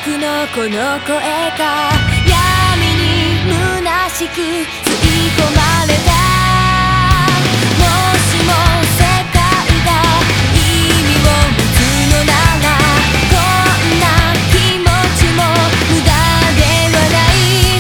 のこの声が闇に虚しく吸い込まれた。もしも世界が意味を持つのなら、こんな気持ちも無駄ではない。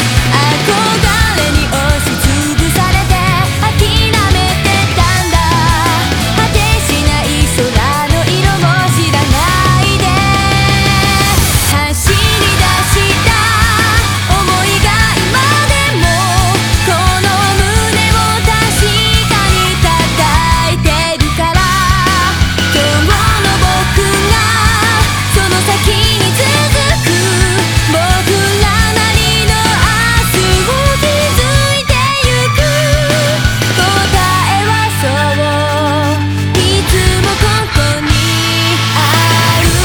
憧れに押しつぶされて諦めてたんだ。果てしない空の色も知らないで走り出した想いが今でもこの胸を確かに叩いてるから。今日の僕がその先に続く僕らなりの明日を築いてゆく。答えはそういつもここにある。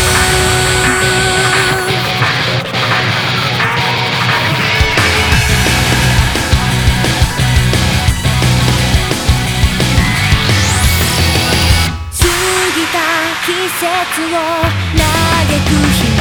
過ぎた季節を嘆く日